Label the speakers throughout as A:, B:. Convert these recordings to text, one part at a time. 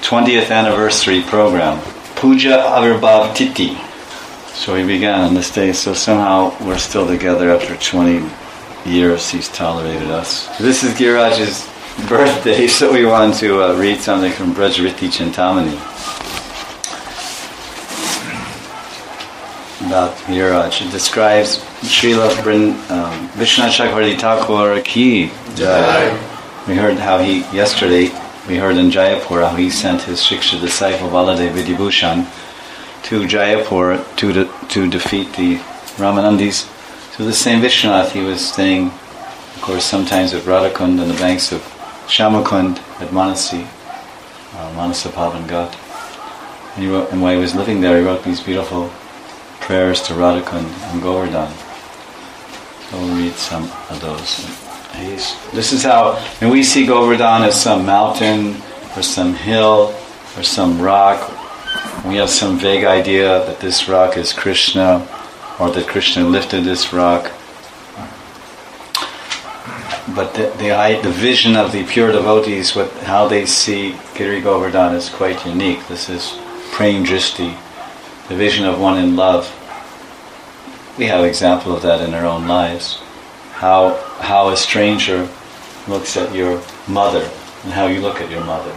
A: 20th anniversary program, Puja Avirbhav Titi. So we began on this day, so somehow we're still together after 20 years. He's tolerated us. This is Giriraj's birthday, so we want to read something from Brajriti Chintamani about Giriraj. It describes Srila Vishwanath Chakravarti Thakur ki Jai. We heard how yesterday we heard in Jaipur how he sent his Shiksha disciple Baladev Vidyabhushan to Jaipur to defeat the Ramanandis. So the same Vishwanath, he was staying, of course, sometimes at Radhakund on the banks of Shamakund at Manasi, Manasapavan Ghat. And while he was living there, he wrote these beautiful prayers to Radhakund and Govardhan. So we'll read some of those. This is how, when we see Govardhan as some mountain or some hill or some rock, we have some vague idea that this rock is Krishna or that Krishna lifted this rock. But the vision of the pure devotees, how they see Giri Govardhan is quite unique. This is Prem Drishti, the vision of one in love. We have example of that in our own lives. How a stranger looks at your mother and how you look at your mother.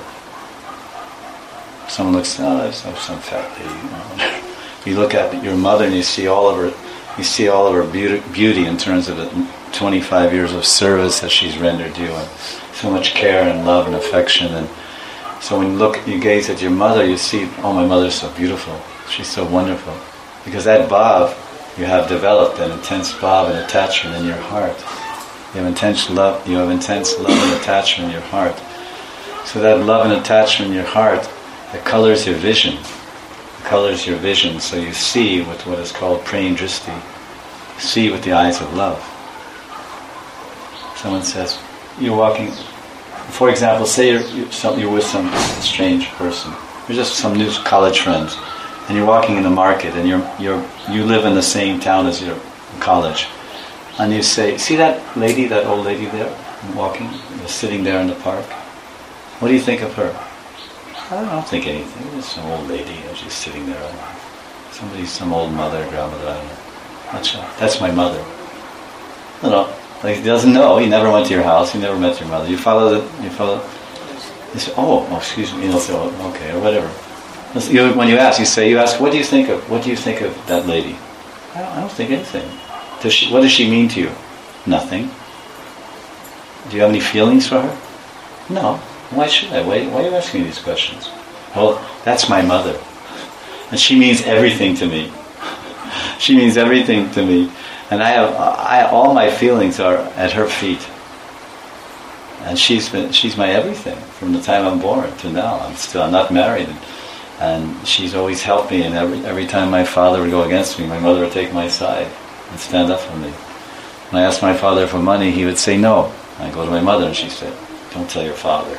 A: Someone looks, there's some fat lady. You look at your mother and you see all of her beauty in terms of the 25 years of service that she's rendered you, and so much care and love and affection. And so when you gaze at your mother, you see, oh, my mother's so beautiful. She's so wonderful. Because that bhav, you have developed an intense bhav and attachment in your heart. You have intense love and attachment in your heart. So that love and attachment in your heart, it colors your vision. It colors your vision, so you see with what is called prem drishti. See with the eyes of love. Someone says, you're walking, for example, say you're with some strange person. You're just some new college friends, and you're walking in the market, and you live in the same town as your college, and you say, see that old lady there, walking, sitting there in the park? What do you think of her? I don't think anything. It's some old lady, she's sitting there. Some old mother, grandmother, I don't know. That's my mother. No. Like he doesn't know. He never went to your house. He never met your mother. You follow. You say, oh, excuse me. Say, oh, okay, or whatever. When you ask, what do you think of that lady? I don't think anything. What does she mean to you? Nothing. Do you have any feelings for her? No. Why should I? Why are you asking me these questions? Well, that's my mother, and she means everything to me. She means everything to me. And all my feelings are at her feet. And she's my everything from the time I'm born to now. I'm not married, and she's always helped me. And every time my father would go against me, my mother would take my side and stand up for me. When I asked my father for money, he would say no. I go to my mother, and she said, "Don't tell your father."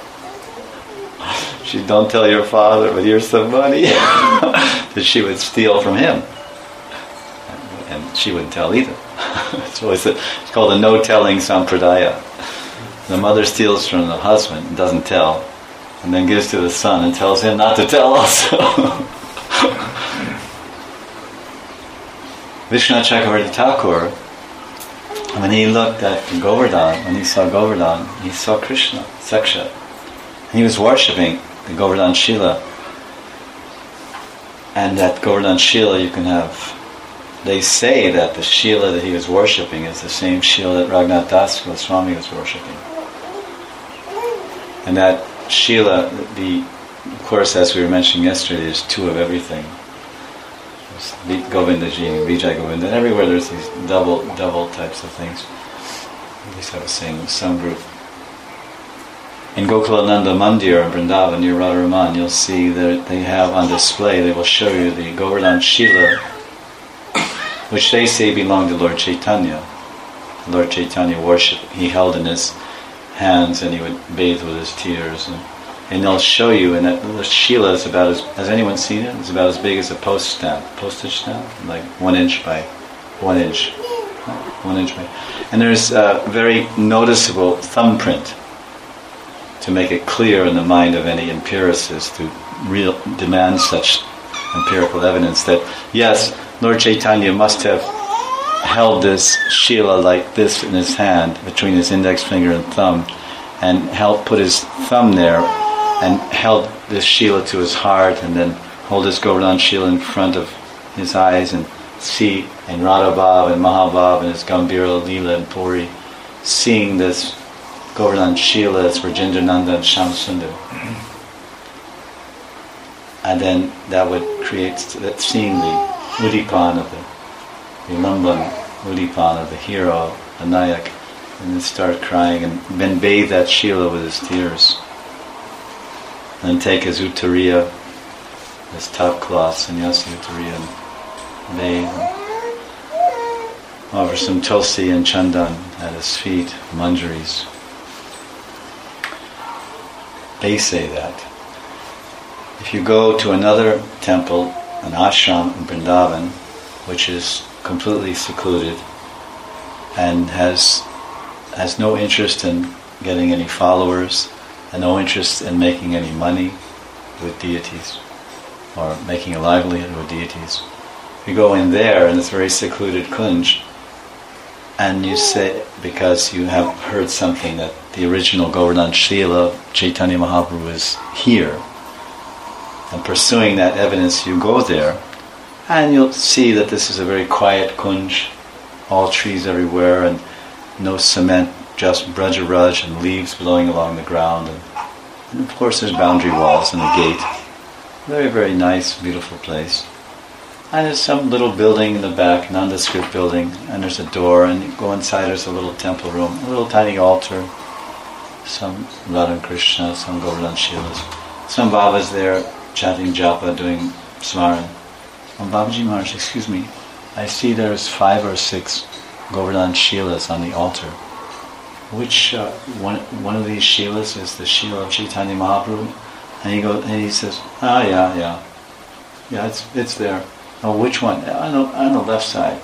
A: Don't tell your father, but here's some money that she would steal from him. And she wouldn't tell either. So it's called a no-telling sampradaya. The mother steals from the husband and doesn't tell, and then gives to the son and tells him not to tell also. Vishwanath Chakravarti Thakur, when he looked at Govardhan, when he saw Govardhan, he saw Krishna, Sakshat. And he was worshipping the Govardhan Shila. And at Govardhan Shila you can have, they say that the Shila that he was worshipping is the same Shila that Raghunath Das Goswami was worshipping. And that Shila, of course, as we were mentioning yesterday, there's two of everything. There's Govindaji and Vijay Govinda, and everywhere there's these double types of things. At least I was saying in some group. In Gokulananda Mandir in Vrindavan near Radharaman, you'll see that they have on display, they will show you the Govardhan Shila, which they say belonged to Lord Chaitanya. Lord Chaitanya worship, he held in his hands and he would bathe with his tears. And they'll show you, and that the Shila is about has anyone seen it? It's about as big as a postage stamp, like 1 inch by 1 inch. 1 inch by. And there's a very noticeable thumbprint. to make it clear in the mind of any empiricist who demand such empirical evidence that, yes, Lord Chaitanya must have held this Shila like this in his hand, between his index finger and thumb, and put his thumb there, and held this Shila to his heart, and then hold this Govardhan Shila in front of his eyes, and see in Radha Bhav and Mahabhav and his Gambhira Leela and Puri, seeing this Govardhan Shila as Rajendra Nanda and Shyamsundar. And then that would create that seeing the Udipan of the Lamban Udipan of the hero, the Nayak, and then start crying and then bathe that Shila with his tears. And then take his Uttariya, his top cloth, sannyasi Uttariya, and bathe. Offer some tulsi and chandan at his feet, manjaris. They say that. If you go to another temple, an ashram in Vrindavan, which is completely secluded and has no interest in getting any followers and no interest in making any money with deities or making a livelihood with deities, you go in there in this very secluded kunj, and you say, because you have heard something that the original Govardhan Shila, Chaitanya Mahaprabhu, is here, and pursuing that evidence, you go there, and you'll see that this is a very quiet kunj, all trees everywhere, and no cement, just brajaraj and leaves blowing along the ground, and of course there's boundary walls and a gate. Very, very nice, beautiful place. And there's some little building in the back, nondescript building, and there's a door, and you go inside, there's a little temple room, a little tiny altar, some Radha and Krishna, some Govardhan Shilas, some Babas there chanting japa, doing smaran. Babaji Maharaj, excuse me, I see there's 5 or 6 Govardhan Shilas on the altar. Which one of these Shilas is the Shila of Chaitanya Mahaprabhu? And he says, yeah, it's there. Oh, which one? On the left side.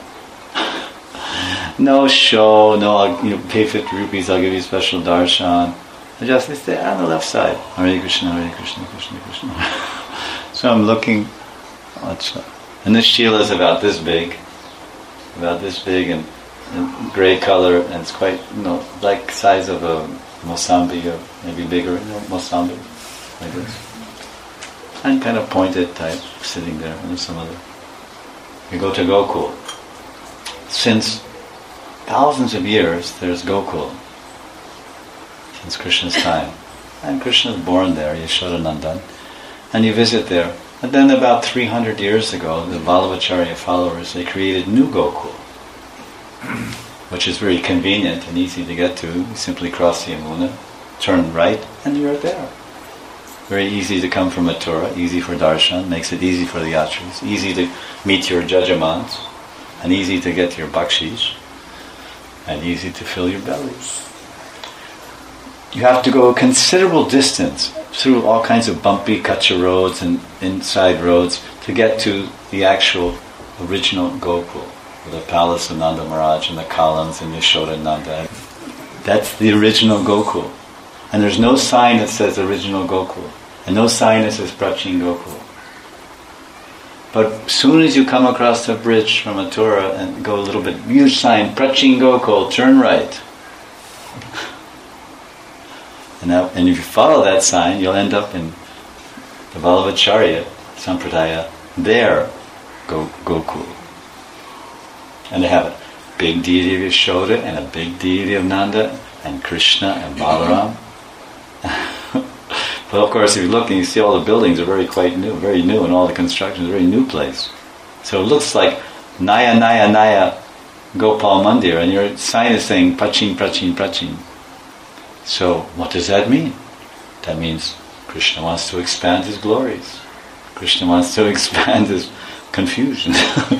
A: No show, no, pay 50 rupees, I'll give you special darshan. It's there on the left side. Hare Krishna, Hare Krishna, Krishna Krishna. So I'm looking, and this Shila is about this big and grey color, and it's quite, like size of a Mosambi, or maybe bigger, Mosambi, like this. And kind of pointed type, sitting there, and there's some other. You go to Gokul. Since thousands of years, there's Gokul. Since Krishna's time. And Krishna's born there, Yashodanandan. And you visit there. And then about 300 years ago, the Vallabhacharya followers, they created new Gokul, which is very convenient and easy to get to. You simply cross the Yamuna, turn right, and you're there. Very easy to come from Mathura, easy for darshan, makes it easy for the yatris, easy to meet your jajamans, and easy to get your bakshish, and easy to fill your bellies. You have to go a considerable distance through all kinds of bumpy kacha roads and inside roads to get to the actual original Gokul, with the palace of Nanda Maharaj and the columns and Yashoda Nanda. That's the original Gokul. And there's no sign that says original Gokul. And no sign that says Prachin Gokul. But as soon as you come across the bridge from Mathura and go a little bit, huge sign, Prachin Gokul, turn right. And if you follow that sign, you'll end up in the Vallabhacharya Sampradaya, their Gokul. And they have a big deity of Yashoda and a big deity of Nanda and Krishna and Balaram. But of course, if you look and you see all the buildings are very new, and all the construction is a very new place. So it looks like Naya Gopal Mandir, and your sign is saying Prachin, Prachin, Prachin. So what does that mean? That means Krishna wants to expand his glories. Krishna wants to expand his confusion.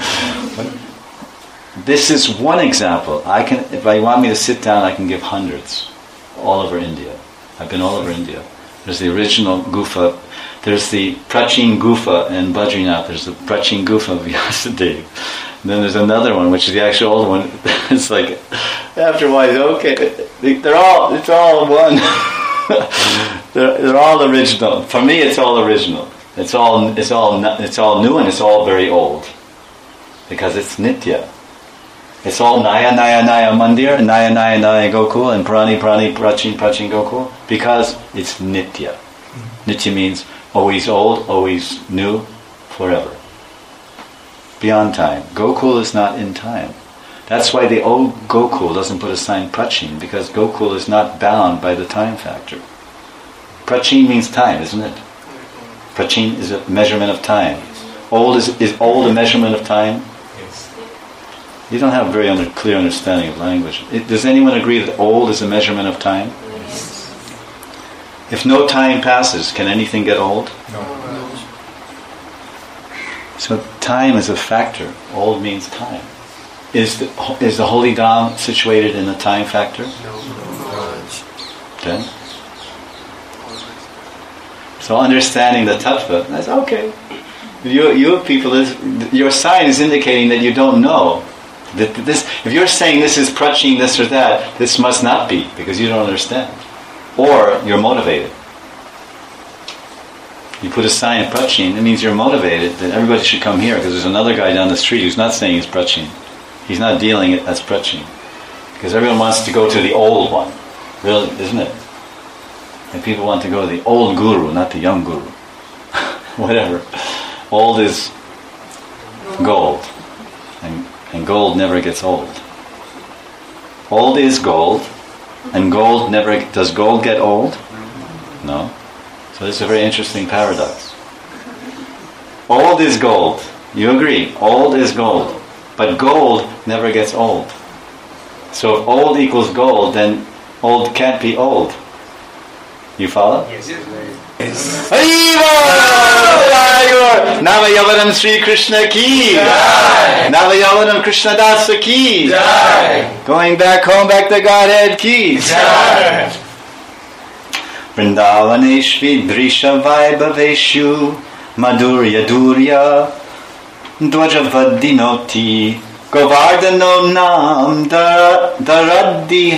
A: This is one example. If I want me to sit down, I can give hundreds all over India. I've been all over India. There's the original Gufa. There's the Prachin Gufa in Badrinath. There's the Prachin Gufa of Vyasadeva. And then there's another one, which is the actual old one. It's like, after a while, okay, it's all one. they're all original. For me, it's all original. It's all new, and it's all very old because it's nitya. It's all Naya Naya Naya Mandir, Naya Naya Naya Gokul, and Prani Prani Prachin Prachin Gokul because it's nitya. Nitya means always old, always new, forever. Beyond time. Gokul is not in time. That's why the old Gokul doesn't put a sign Prachin, because Gokul is not bound by the time factor. Prachin means time, isn't it? Prachin is a measurement of time. Old is old a measurement of time?
B: Yes.
A: You don't have a very clear understanding of language. Does anyone agree that old is a measurement of time?
B: Yes.
A: If no time passes, can anything get old?
B: No.
A: So time is a factor. Old means time. Is the Holy Dham situated in the time factor?
B: No.
A: Then? So understanding the tattva, that's okay. You people, your sign is indicating that you don't know. That this, if you're saying this is prachin, this or that, this must not be, because you don't understand. Or you're motivated. You put a sign prachin, it means you're motivated that everybody should come here, because there's another guy down the street who's not saying he's prachin. He's not dealing it as prachin. Because everyone wants to go to the old one. Really, isn't it? And people want to go to the old guru, not the young guru. Whatever. Old is gold. And gold never gets old. Old is gold. And gold never... Does gold get old? No. So this is a very interesting paradox. Old is gold. You agree. Old is gold. But gold never gets old. So if old equals gold, then old can't be old. You follow?
B: Yes.
A: Navayavanam Sri Krishna ki. Navayavanam Krishna Dasa ki. Going back home, back to Godhead ki. Vrindavaneshvi Drisha Vaibhaveshu Madhurya Durya Dvajavadinoti Govardhano Nam Daraddi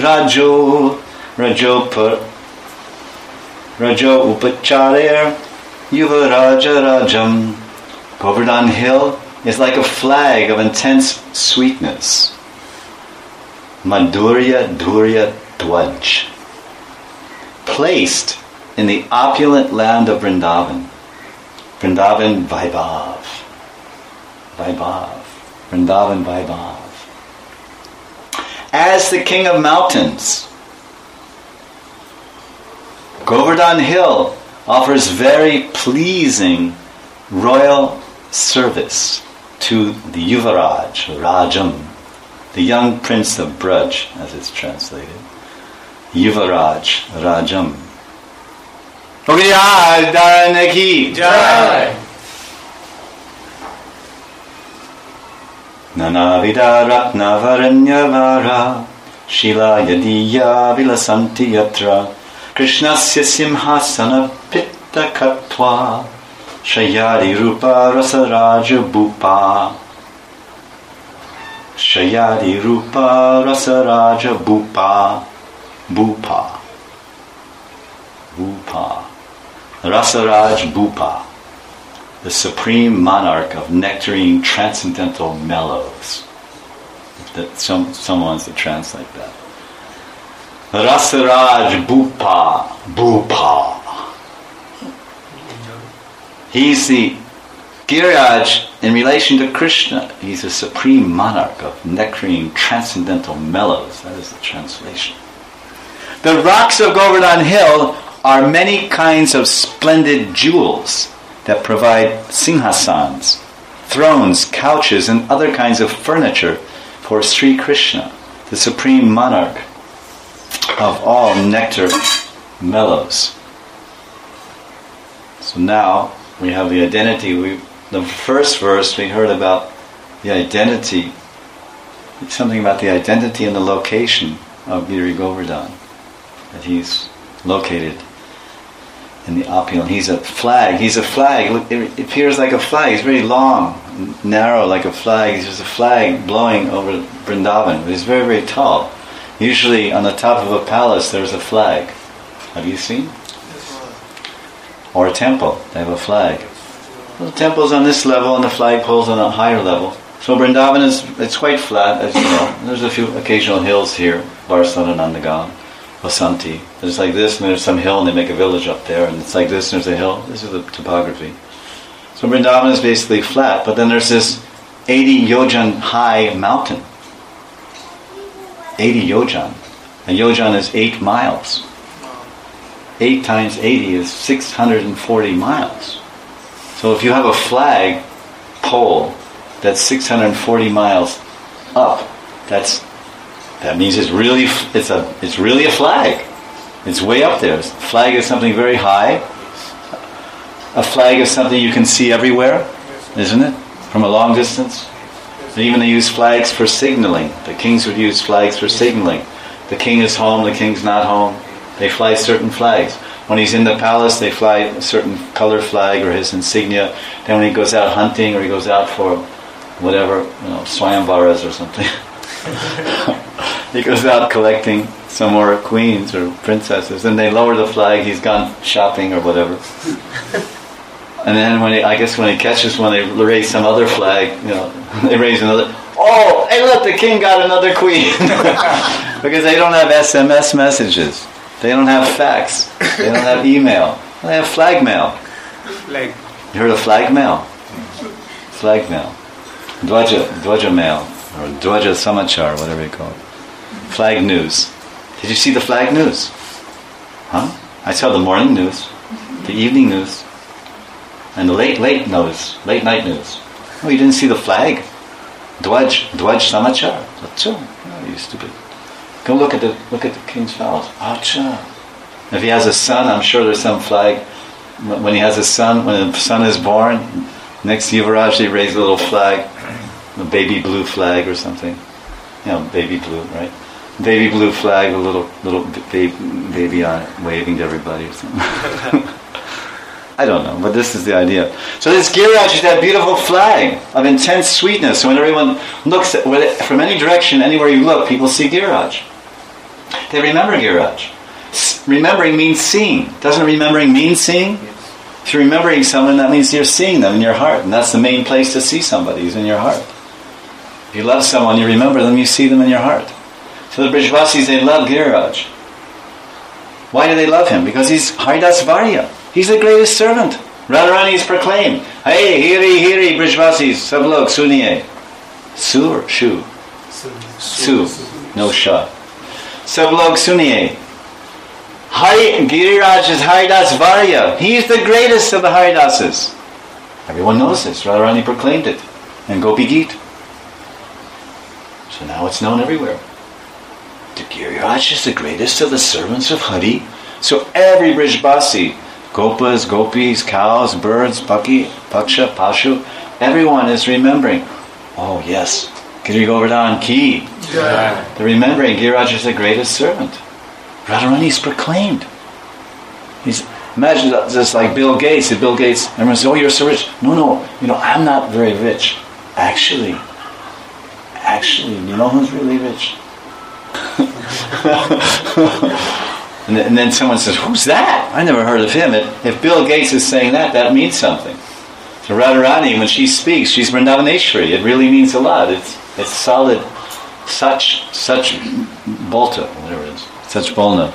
A: Rajo Upacharer Yuvaraja Rajam. Govardhan Hill is like a flag of intense sweetness. Madhurya Durya Dvaj. Placed in the opulent land of Vrindavan. Vrindavan Vaibhav. Vaibhav. Vrindavan Vaibhav. As the king of mountains, Govardhan Hill offers very pleasing royal service to the Yuvaraj, Rajam, the young prince of Braj, as it's translated. Yuvaraj, Rajam. Ki Jai. Nanavida Ratnavaranyavara Shila Yadiya Vilasanti Yatra Krishnasya Simhasana Pitta Katva Shayari Rupa Rasaraja Bhupa. Shayari Rupa Rasaraja Bhupa. Bhupa. Bhupa. Rasaraj Bhupa, the supreme monarch of nectarine transcendental mellows. Someone wants to translate that. Rasaraj Bhupa. Bhupa. He's the Giriraj in relation to Krishna. He's the supreme monarch of nectarine transcendental mellows. That is the translation. The rocks of Govardhan Hill are many kinds of splendid jewels that provide singhasans, thrones, couches, and other kinds of furniture for Sri Krishna, the supreme monarch of all nectar mellows. So now we have the identity. The first verse we heard about the identity, something about the identity and the location of Giri Govardhan, that he's located in the opulent. He's a flag. Look, it appears like a flag. He's very long, narrow like a flag. He's just a flag blowing over Vrindavan. But he's very, very tall. Usually on the top of a palace there's a flag. Have you seen? Or a temple, they have a flag. The temple's on this level and the flagpole's on a higher level. So Vrindavan it's quite flat, as you know. There's a few occasional hills here, Varsana, Nandagan, Vasanti. There's like this, and there's some hill, and they make a village up there, and it's like this, and there's a hill. This is the topography. So Vrindavan is basically flat, but then there's this 80 yojan high mountain. 80 yojan. A yojan is 8 miles. 8 times 80 is 640 miles. So if you have a flag pole that's 640 miles up, that means it's really a flag. It's way up there. A flag is something very high. A flag is something you can see everywhere, isn't it? From a long distance. And even they use flags for signaling. The kings would use flags for signaling. The king is home, the king's not home. They fly certain flags. When he's in the palace, they fly a certain color flag or his insignia. Then when he goes out hunting or he goes out for whatever, Swayamvaras or something, he goes out collecting some more queens or princesses, and they lower the flag, he's gone shopping or whatever. And then when he catches one, they raise some other flag, they raise another. Oh, hey look, the king got another queen. Because they don't have SMS messages. They don't have fax. They don't have email. They have flag mail.
B: Flag.
A: You heard of flag mail? Flag mail. Dwaja mail. Or Dwaja Samachar, whatever you call it. Flag news. Did you see the flag news? Huh? I saw the morning news, the evening news, and the late news, late night news. Oh, you didn't see the flag? Dwaj Samachar. Oh, you stupid. Go look at the king's palace. Acha. If he has a son, I'm sure there's some flag. When he has a son, when the son is born, next to Yuvraj they raise a little flag, a baby blue flag or something. Baby blue, right? Baby blue flag with a little baby on it, waving to everybody or something. I don't know, but this is the idea. So this Giriraj is that beautiful flag of intense sweetness. So when everyone looks from any direction, anywhere you look, people see Giriraj. They remember Giriraj. Remembering means seeing. Doesn't remembering mean seeing? If you're remembering someone, that means you're seeing them in your heart. And that's the main place to see somebody, is in your heart. If you love someone, you remember them, you see them in your heart. So the Brijvasis, they love Giriraj. Why do they love him? Because he's Haridas Varya. He's the greatest servant. Radharani is proclaimed. Hey, hiri, Brijvasis, sab log suniye. Su or shu? Su. No sha. Sab log suniye. Giriraj is Haridas Varya. He's the greatest of the Haridasas. Everyone knows this. Radharani proclaimed it in Gopi Geet. So now it's known everywhere. The Giriraj is the greatest of the servants of Hari. So every Brijvasi, Gopas, Gopis, cows, birds, Paki, Paksha, Pashu, everyone is remembering. Oh yes, Giri Govardhan Ki. Yeah. They're remembering Giriraj is the greatest servant. Radharani is proclaimed. Imagine just like Bill Gates. If Bill Gates, everyone says, "Oh, you're so rich." No, I'm not very rich. Actually, you know who's really rich? And then someone says, "Who's that? I never heard of him." If Bill Gates is saying that means something. So Radharani, when she speaks, she's Vrindavaneshwari. It really means a lot. It's solid, such bolta, whatever it is. Such bolna.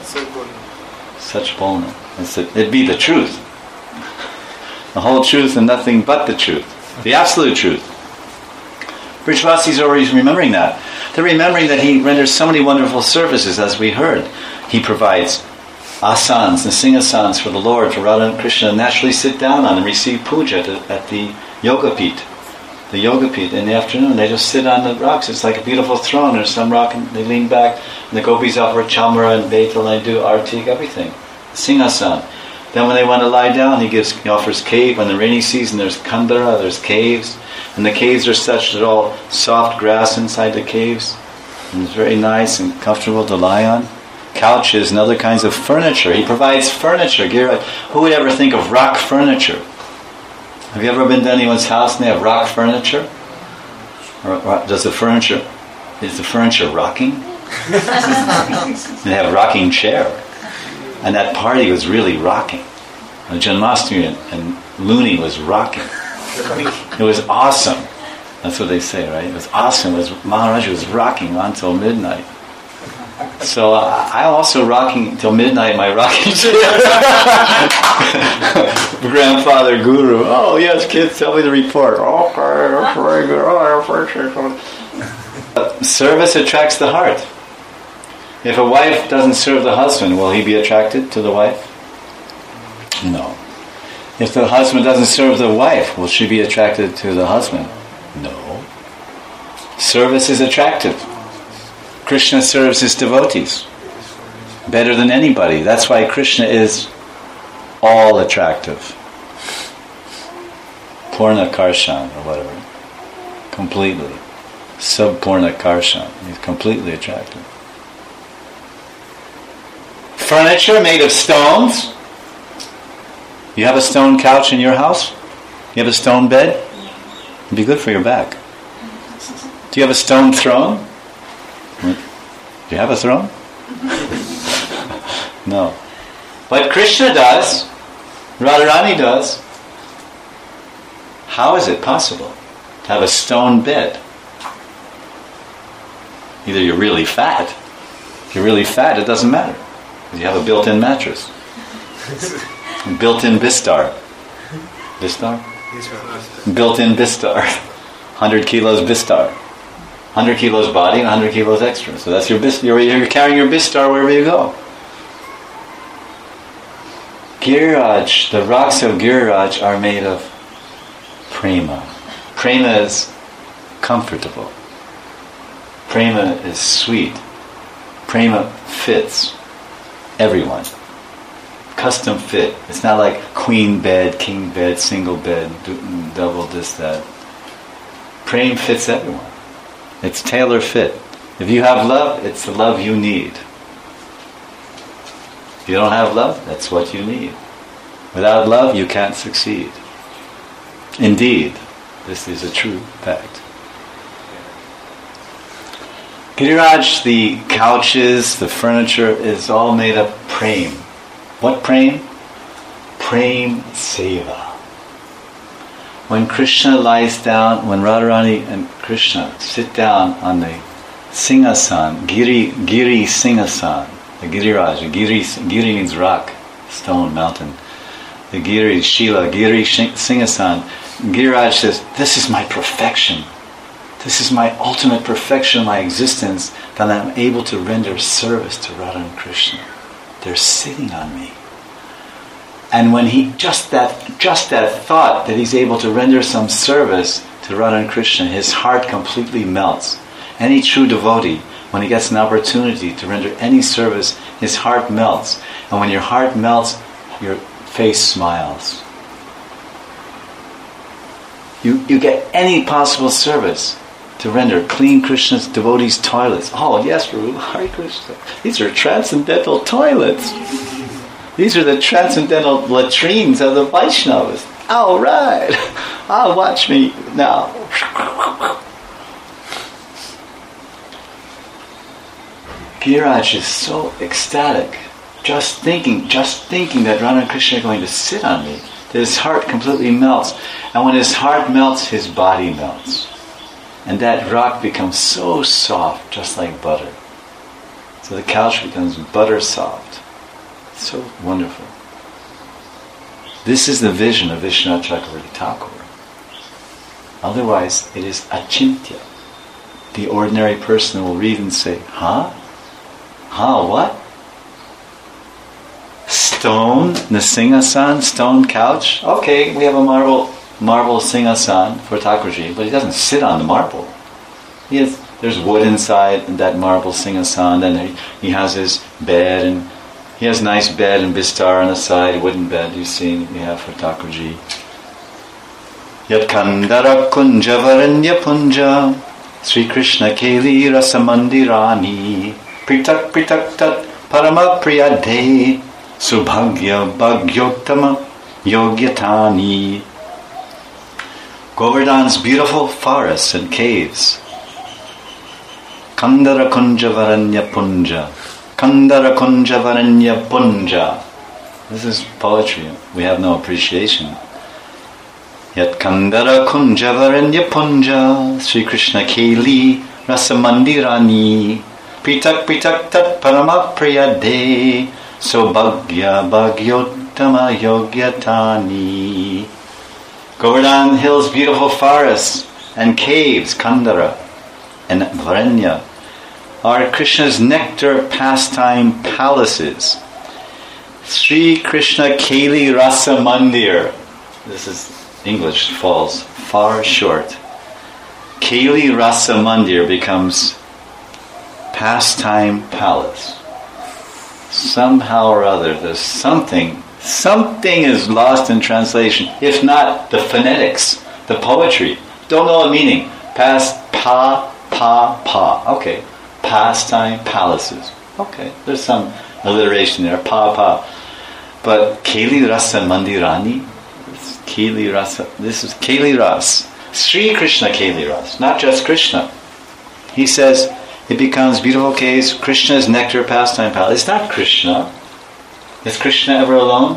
A: It'd be the truth. The whole truth and nothing but the truth. The absolute truth. Brijvasis are always remembering that. They're remembering that he renders so many wonderful services, as we heard. He provides asans and singasans for the Lord, for Radha and Krishna to naturally sit down on and receive puja at the Yogapit. The Yogapit in the afternoon, they just sit on the rocks. It's like a beautiful throne. There's some rock and they lean back, and the gopis offer chamra and betel, and they do artik, everything. Singasan. Then when they want to lie down, he offers cave. When the rainy season, there's kandara, there's caves. And the caves are such that all soft grass inside the caves. And it's very nice and comfortable to lie on. Couches and other kinds of furniture. He provides furniture. Who would ever think of rock furniture? Have you ever been to anyone's house and they have rock furniture? Or is the furniture rocking? They have a rocking chair. And that party was really rocking. And Janmashtami and Luni was rocking. It was awesome. That's what they say, right? It was awesome. Maharaj was rocking until midnight. So I'm also rocking till midnight, my rocking chair. Grandfather Guru. Oh, yes, kids, tell me the report. Okay, that's very good. Service attracts the heart. If a wife doesn't serve the husband, will he be attracted to the wife? No. If the husband doesn't serve the wife, will she be attracted to the husband? No. Service is attractive. Krishna serves his devotees better than anybody. That's why Krishna is all attractive. Purna Karshan or whatever. Completely. Subpurna Karshan. He's completely attractive. Furniture made of stones. You have a stone couch in your house? You have a stone bed? It'd be good for your back. Do you have a stone throne? Do you have a throne? No. But Krishna does. Radharani does. How is it possible to have a stone bed? Either you're really fat. If you're really fat, it doesn't matter. Because you have a built-in mattress. Built-in Bistar. Bistar? Built-in Bistar. 100 kilos Bistar. 100 kilos body and 100 kilos extra. So that's your Bistar. You're carrying your Bistar wherever you go. Giriraj, the rocks of Giriraj are made of prema. Prema is comfortable. Prema is sweet. Prema fits everyone. Custom fit. It's not like queen bed, king bed, single bed, double this, that. Prema fits everyone. It's tailor fit. If you have love, it's the love you need. If you don't have love, that's what you need. Without love, you can't succeed. Indeed, this is a true fact. Giriraj, the couches, the furniture is all made of prem. What prem? Prem seva. When Krishna lies down, when Radharani and Krishna sit down on the Singhasan, Giri Singhasan, the Giriraj, Giri means rock, stone, mountain. The Giri, Shila, Giri Singhasan, Giriraj says, this is my perfection. This is my ultimate perfection of my existence, that I'm able to render service to Radha and Krishna. They're sitting on me. And when he just that thought that he's able to render some service to Radha and Krishna, his heart completely melts. Any true devotee, when he gets an opportunity to render any service, his heart melts. And when your heart melts, your face smiles. You get any possible service to render. Clean Krishna's devotees' toilets. Oh yes, Prabhu, Hare Krishna. These are transcendental toilets. These are the transcendental latrines of the Vaishnavas. All right. Watch me now. Giriraj is so ecstatic. Just thinking that Radha and Krishna are going to sit on me, that his heart completely melts. And when his heart melts, his body melts. And that rock becomes so soft, just like butter. So the couch becomes butter soft. It's so wonderful. This is the vision of Vishwanath Chakravarti Thakur. Otherwise, it is achintya. The ordinary person will read and say, huh? Huh, what? Stone, the Singhasan, stone couch? Okay, we have a marble Singhasan for Thakurji, but he doesn't sit on the marble. There's wood inside that marble Singhasan, and he has his bed, and he has a nice bed and bistar on the side, wooden bed you've seen we have for Thakurji. Yat Kandara Kunja Varanya Punja Sri Krishna Keli Rasamandirani Pritak Pritak Tat Parama Priyade Subhagya Bhagyottama Yogyatani. Govardhan's beautiful forests and caves. Kandara Kunja Varanya Punja. Kandara kunja varanya punja. This is poetry. We have no appreciation. Yat kandara kunja varanya punja. Sri Krishna Keli Rasamandirani. Pritak pritak tat parama priyade. Sobhagya bhagyottama yogyatani. Govardhan Hill's beautiful forests and caves, Kandara and Varanya, are Krishna's nectar pastime palaces. Sri Krishna Keli Rasa Mandir. This is English, falls far short. Keli Rasa Mandir becomes pastime palace. Somehow or other, there's something is lost in translation. If not the phonetics, the poetry. Don't know the meaning. Past, pa. Okay. Pastime palaces. Okay. There's some alliteration there. Pa. But Keli Rasa Mandirani, Keli Rasa, this is Keli Ras. Sri Krishna Keli Ras, not just Krishna. He says it becomes beautiful caves, Krishna's nectar pastime palace. It's not Krishna. Is Krishna ever alone?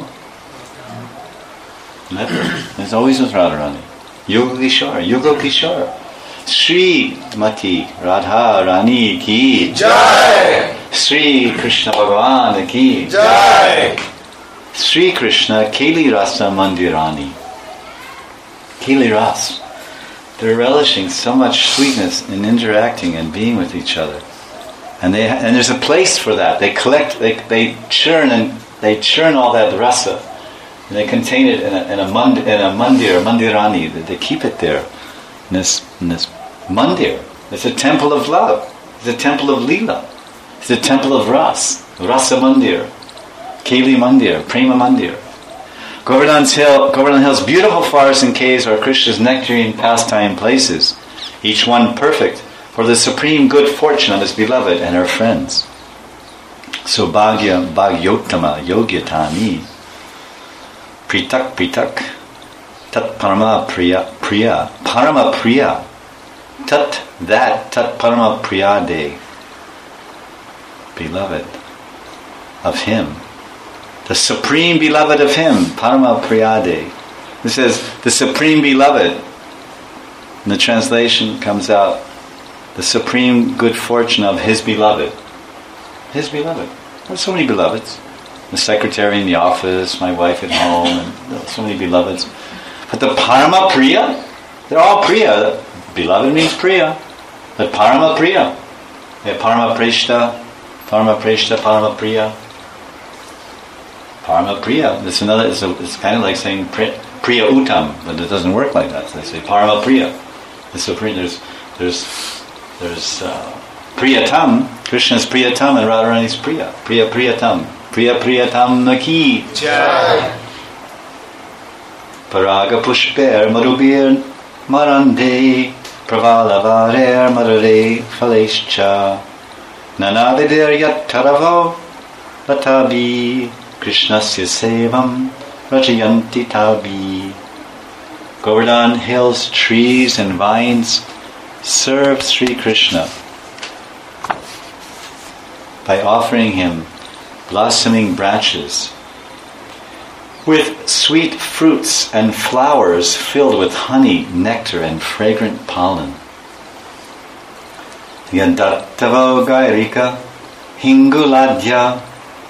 A: Never. There's always with Radharani. Yugal Kishore. Sri Mati Radha Rani ki Jai. Sri Krishna Bhagavan ki Jai. Sri Krishna Keli Rasa Mandirani. Keli Ras. They're relishing so much sweetness in interacting and being with each other. And there's a place for that. They collect, they churn all that rasa, and they contain it in a mandirani. They keep it there in this mandir. It's a temple of love. It's a temple of lila. It's a temple of rasa mandir, keli mandir, prema mandir. Govardhan Hill's beautiful forests and caves are Krishna's nectarine pastime places, each one perfect for the supreme good fortune of his beloved and her friends. So bhagyottama yogyatani pritak tat parama priya tat parama priyade, beloved of him, the supreme beloved of him, parama priyade. It says the supreme beloved. In the translation comes out the supreme good fortune of his beloved. His beloved. There's so many beloveds. The secretary in the office, my wife at home, and so many beloveds. But the Parama Priya, they're all Priya. Beloved means Priya. But Parama Priya. Yeah, Parama Preshta, Parama Priya. Parama Priya. It's kind of like saying Priya Uttam, but it doesn't work like that. So they say Parama Priya. The supreme. There's Priyatam, Krishna's Priyatam and Radharani's Priya. Priyatam. Priyatam Naki. Jai. Paraga Pushper Marubir Marande Pravalavarer Marare Falescha Nanavidir Yattaravo Latabi Krishnasya Sevam Rajayanti Tabi. Govardhan Hill's trees and vines serve Sri Krishna by offering him blossoming branches with sweet fruits and flowers filled with honey, nectar, and fragrant pollen. Yandattavo Gairika Hinguladya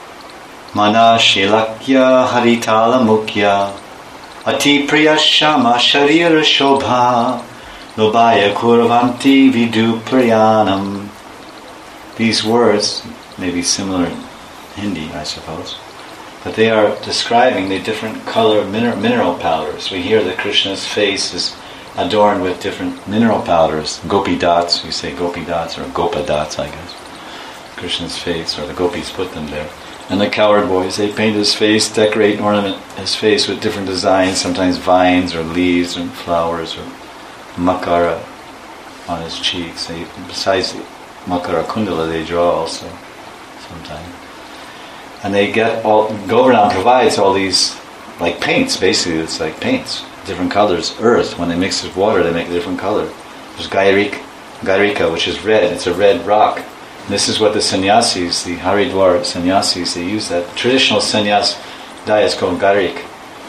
A: Manashilakya Haritala Mukya Ati Priya Shama Sharira Shobha Lobaya Kurvanti Vidu Priyanam. These words may be similar in Hindi, I suppose, but they are describing the different color mineral powders. We hear that Krishna's face is adorned with different mineral powders, gopi dots. We say gopi dots or gopa dots, I guess. Krishna's face, or the gopis put them there. And the cowherd boys, they paint his face, decorate and ornament his face with different designs, sometimes vines or leaves and flowers or makara on his cheeks. Besides the makara kundala, they draw also sometimes. And they get Govardhan provides all these, like paints, basically it's like paints, different colors. Earth, when they mix it with water, they make a different color. There's Gairika, which is red, it's a red rock. This is what the sannyasis, the Haridwar sannyasis, they use that. Traditional sannyas dye is called garika.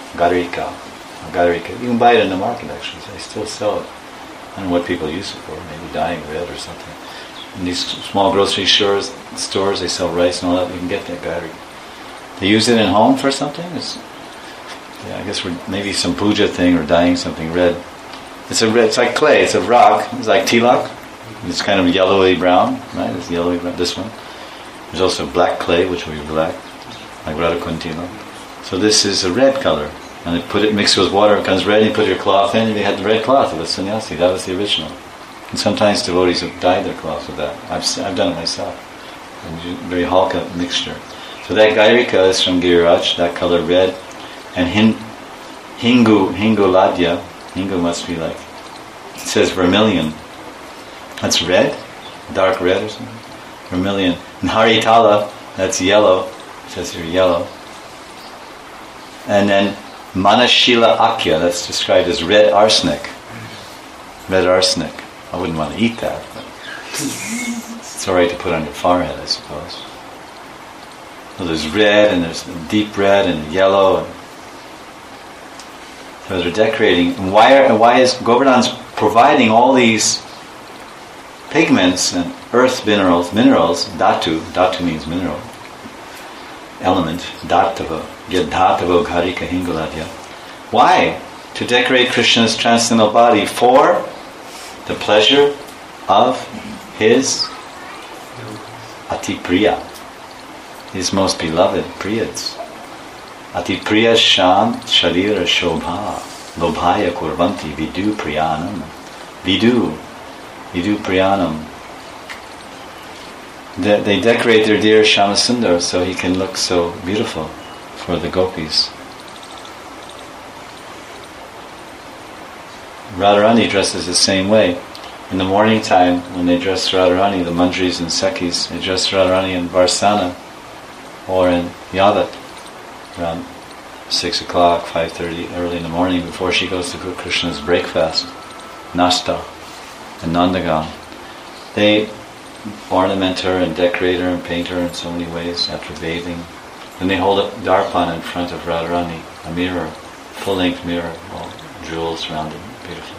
A: You can buy it in the market actually, they still sell it. I don't know what people use it for, maybe dyeing red or something. In these small grocery stores, they sell rice and all that, you can get that garika. They use it in home for something? I guess maybe some puja thing or dyeing something red. It's like clay, it's a rock, it's like tilak. It's kind of yellowy brown, right? It's yellowy brown, this one. There's also black clay, which will be black, like Radha Kuntila. So this is a red color. And they put it mixed with water, it becomes red, and you put your cloth in, and they had the red cloth of a sannyasi. That was the original. And sometimes devotees have dyed their cloth with that. I've done it myself. Very halka mixture. So that gairika is from Giriraj, that color red. And Hingu Ladya, Hingu must be like, it says vermilion. That's red, dark red or something. Vermilion. And Haritala, that's yellow. It says here yellow. And then Manashila Akya, that's described as red arsenic. Red arsenic. I wouldn't want to eat that, but it's alright to put on your forehead, I suppose. So there's red, and there's deep red, and yellow. So they're decorating. And why is Govardhan's providing all these pigments and earth minerals, dhatu means mineral, element, dhatava, yadhatava gharika hinguladya. Why? To decorate Krishna's transcendental body for the pleasure of his atipriya, his most beloved priyas. Atipriya sham sharira shobha lobhaya kurvanti vidu priyanam. Vidu priyanam. They decorate their dear Shyamasundar so he can look so beautiful for the gopis. Radharani dresses the same way. In the morning time, when they dress Radharani, the Manjaris and Sekhis, they dress Radharani in Varsana or in Yavat around 6 o'clock, 5:30, early in the morning before she goes to cook Krishna's breakfast, Nashta, and Nandagam. They ornament her and decorate her and paint her in so many ways after bathing. Then they hold up Darpan in front of Radharani, a mirror, full-length mirror, all jewels surrounded, beautiful.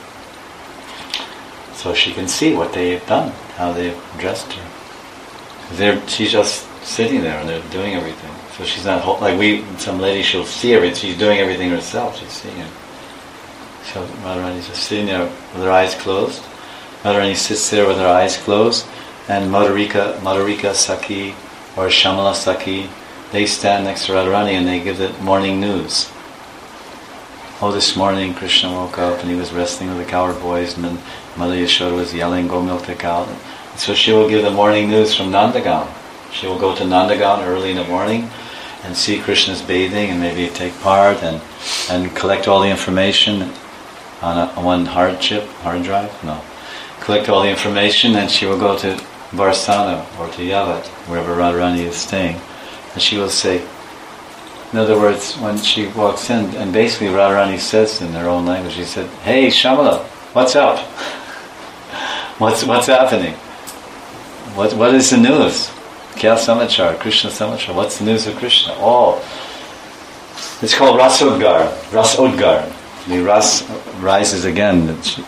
A: So she can see what they have done, how they have dressed her. She's just sitting there and they're doing everything. So she's not like some lady, she'll see everything, she's doing everything herself, she's seeing it. So Radharani's just sitting there with her eyes closed. Radharani sits there with her eyes closed, and Madhurika Sakhi or Shamala Sakhi, they stand next to Radharani and they give the morning news. Oh, this morning Krishna woke up and he was wrestling with the cowherd boys, and then Mother Yashoda was yelling, "Go milk the cow." So she will give the morning news from Nandagaon. She will go to Nandagaon early in the morning and see Krishna's bathing and maybe take part and collect all the information on one hard drive. Collect all the information, and she will go to Varsana or to Yavat, wherever Radharani is staying, and she will say, in other words, when she walks in, and basically Radharani says in her own language, she said, "Hey Shamala, what's up? What's happening? What is the news? Kya Samachar, Krishna Samachar, what's the news of Krishna?" Oh, it's called Rasodgar. The Ras rises again.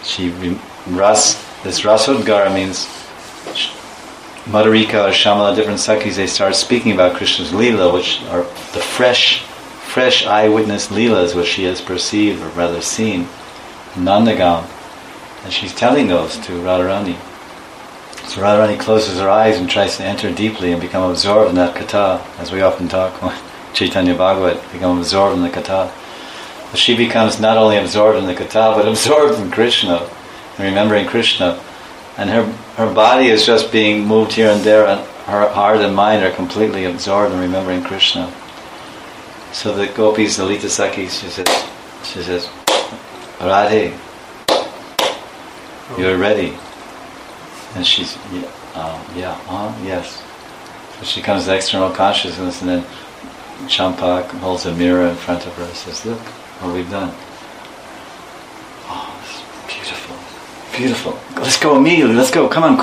A: This Rasodgar means Madhurika or Shamala, different Sakhis, they start speaking about Krishna's Leela, which are the fresh eyewitness Leelas which she has perceived, or rather seen, in Nandagaon. And she's telling those to Radharani. So Radharani closes her eyes and tries to enter deeply and become absorbed in that katha, as we often talk, Chaitanya Bhagavat, become absorbed in the katha. But she becomes not only absorbed in the katha, but absorbed in Krishna, and remembering Krishna. And her body is just being moved here and there, and her heart and mind are completely absorbed in remembering Krishna. So the gopis, the Lita Sakhis, she says, "Radhe, you're ready." And she's, yes. So she comes to external consciousness, and then Champak holds a mirror in front of her and says, "Look what we've done." Oh, it's beautiful. Beautiful. Let's go immediately. Let's go. Come on, quick.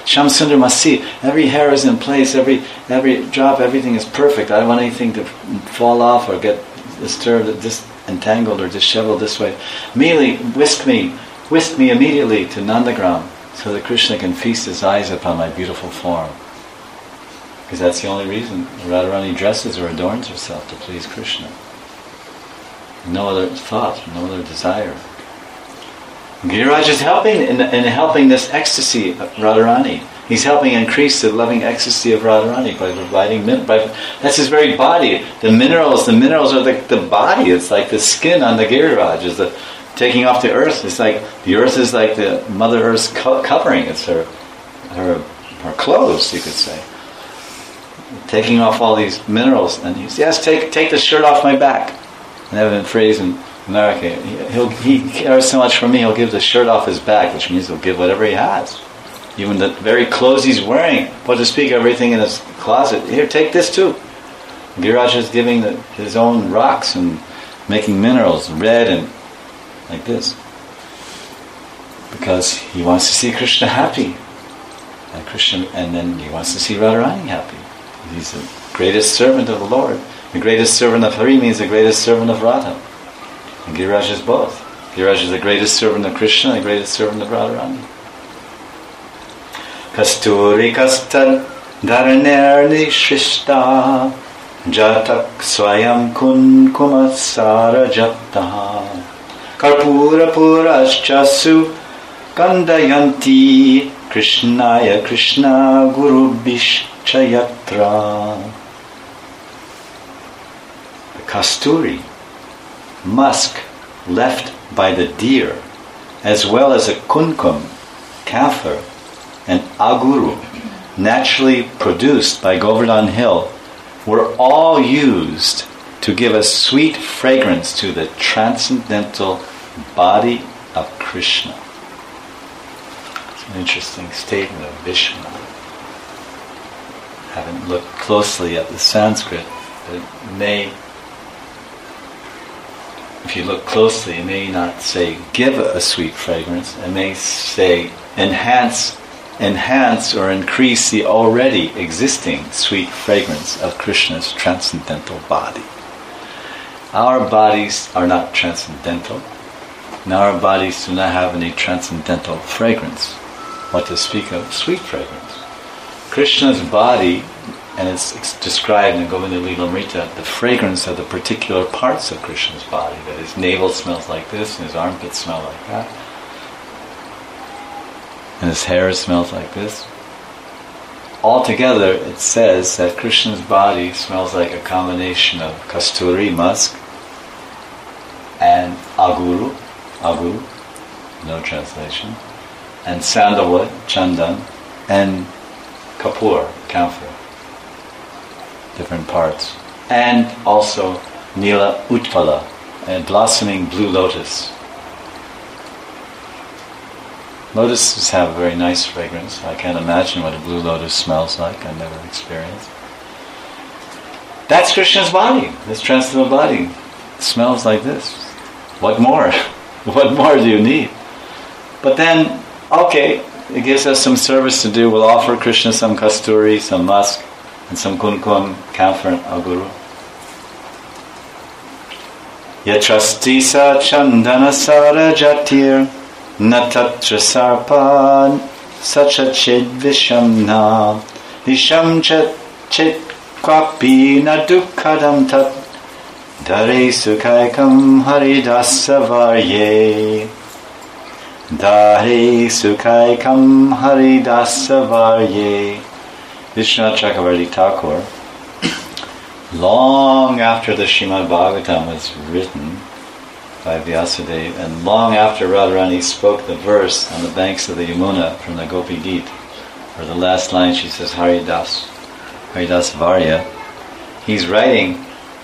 A: Shamsundar Masi. Every hair is in place, every drop, everything is perfect. I don't want anything to fall off or get disturbed, entangled or disheveled this way. Immediately, whisk me immediately to Nandagram so that Krishna can feast his eyes upon my beautiful form. Because that's the only reason Radharani dresses or adorns herself, to please Krishna. No other thought, no other desire. Giriraj is helping in helping this ecstasy of Radharani. He's helping increase the loving ecstasy of Radharani by providing that's his very body. The minerals are the body. It's like the skin on the Giriraj. Is the taking off the earth. It's like the earth is like the Mother Earth's covering. It's her clothes, you could say. Taking off all these minerals, and he says, "Yes, take the shirt off my back." An evident phrase in America. He cares so much for me. He'll give the shirt off his back, which means he'll give whatever he has. Even the very clothes he's wearing, what to speak, everything in his closet. Here, take this too. Giriraj is giving his own rocks and making minerals red and like this. Because he wants to see Krishna happy. And then he wants to see Radharani happy. He's the greatest servant of the Lord. The greatest servant of Hari means the greatest servant of Radha. And Giriraj is both. Giriraj is the greatest servant of Krishna and the greatest servant of Radharani. Kasturi kastad dharaner nishrishta jatak swayam kunkumasara jatta karpura puraschasu kandayanti krishnaya krishna gurubhishchayatra. The kasturi, musk left by the deer, as well as a kunkum, camphor, and aguru, naturally produced by Govardhan Hill, were all used to give a sweet fragrance to the transcendental body of Krishna. It's an interesting statement of Vishnu. I haven't looked closely at the Sanskrit, but it may, if you look closely, it may not say give a sweet fragrance, it may say enhance or increase the already existing sweet fragrance of Krishna's transcendental body. Our bodies are not transcendental, and our bodies do not have any transcendental fragrance. What to speak of sweet fragrance. Krishna's body, and it's described in Govinda Lilamrita, the fragrance of the particular parts of Krishna's body, that his navel smells like this, and his armpits smell like that, and his hair smells like this. Altogether, it says that Krishna's body smells like a combination of kasturi, musk, and aguru, no translation, and sandalwood, chandan, and kapur, camphor, different parts, and also nila utpala, a blossoming blue lotus. Lotuses have a very nice fragrance. I can't imagine what a blue lotus smells like. I've never experienced. That's Krishna's body, this transcendental body. It smells like this. What more? What more do you need? But then, okay, it gives us some service to do. We'll offer Krishna some kasturi, some musk, and some kunkum, camphor, and aguru. Yatrasti sa chandana sara jatir natatra sarpan sacha chid vishamna visham chit kwapi na dukkadam tat dare sukhaikam haridasa varye dare sukhaikam haridasa varye. Vishwanath Chakravarti Thakur, long after the Srimad Bhagavatam was written by Vyasadeva, and long after Radharani spoke the verse on the banks of the Yamuna from the Gopi Geet, where the last line she says Haridas Varya, he's writing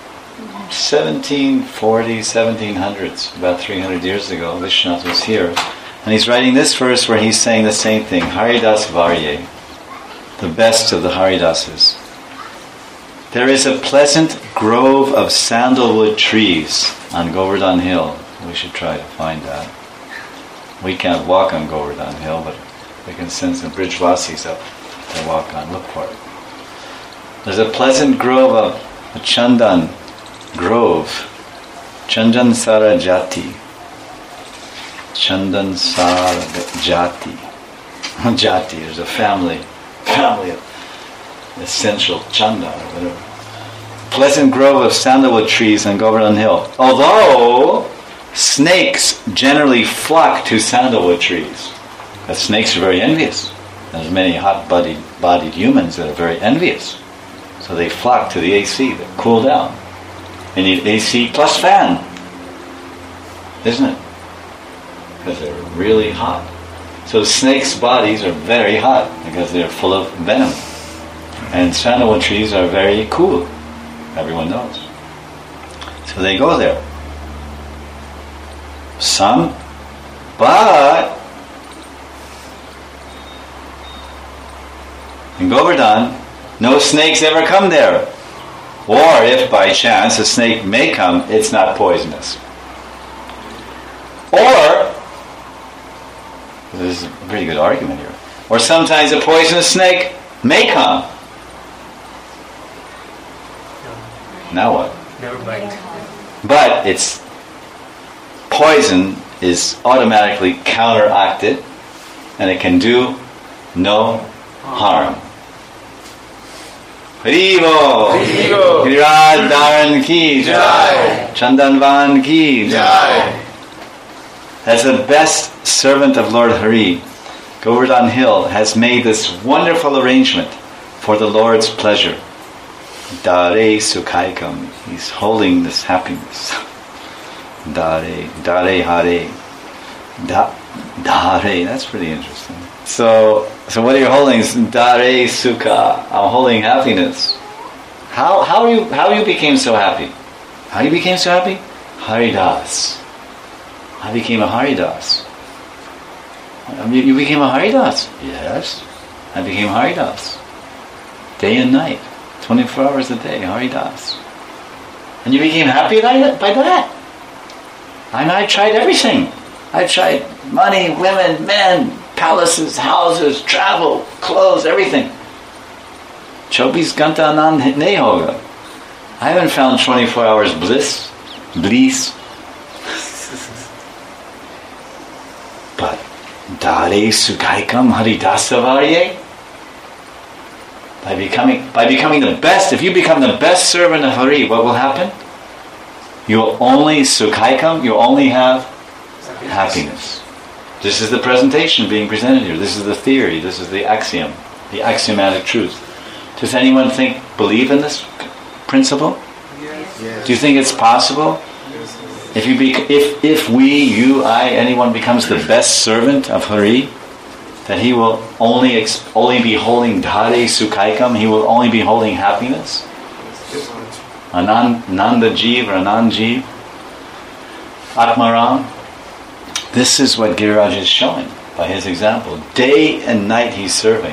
A: 1740s, 1700s, about 300 years ago. Vishwanath was here, and he's writing this verse where he's saying the same thing, Haridas Varya, the best of the Haridasas. There is a pleasant grove of sandalwood trees on Govardhan Hill. We should try to find that. We can't walk on Govardhan Hill, but We can send some Brijvasis up to walk on. Look for it. There's a pleasant grove of a Chandan grove. Chandan Sara Jati. Chandan Sara Jati. Jati, there's a family of essential Chanda or whatever. Pleasant grove of sandalwood trees on Govardhan Hill. Although snakes generally flock to sandalwood trees. Because snakes are very envious. There's many hot-bodied humans that are very envious. So they flock to the AC to cool down. They need AC plus fan. Isn't it? Because they're really hot. So snakes' bodies are very hot because they're full of venom. And sandalwood trees are very cool. Everyone knows. So they go there. Some, but in Govardhan, no snakes ever come there. Or if by chance a snake may come, it's not poisonous. Or, this is a pretty good argument here, or sometimes a poisonous snake may come. Now what?
B: Never bite.
A: But its poison is automatically counteracted and it can do no harm. Haribo! Giriraj Dharan ki jai! Chandanvan ki jai! As the best servant of Lord Hari, Govardhan Hill has made this wonderful arrangement for the Lord's pleasure. Dare Sukhaikam. He's holding this happiness. Dare Hare. Dare. That's pretty interesting. So what are you holding? Dare Sukha. I'm holding happiness. How you became so happy? How you became so happy? Haridas. I became a Haridas. You became a Haridas? Yes. I became Haridas. Day and night. 24 hours a day, Haridas. And you became happy by that? I tried everything. I tried money, women, men, palaces, houses, travel, clothes, everything. Chobis Ganta Anand Nehoga. I haven't found 24 hours bliss. But Dare Sukhaikam Haridasavarye. By becoming the best, if you become the best servant of Hari, what will happen? You will only Sukhaikam, you will only have happiness. This is the presentation being presented here. This is the theory. This is the axiom, the axiomatic truth. Does anyone believe in this principle?
B: Yes.
A: Do you think it's possible? If anyone becomes the best servant of Hari, that he will only be holding Dhare Sukhaikam, he will only be holding happiness. Nanda Jeev or Anand Jeev, Atmaram. This is what Giriraj is showing by his example. Day and night he's serving.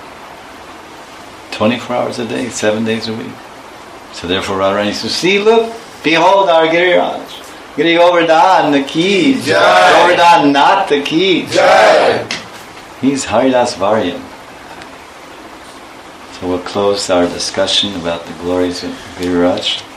A: 24 hours a day, 7 days a week. So therefore Radharani says, see, look, behold our Giriraj. Giri Govardhan the key. Govardhan not the key. He's Haridas Varyan. So we'll close our discussion about the glories of Giriraj.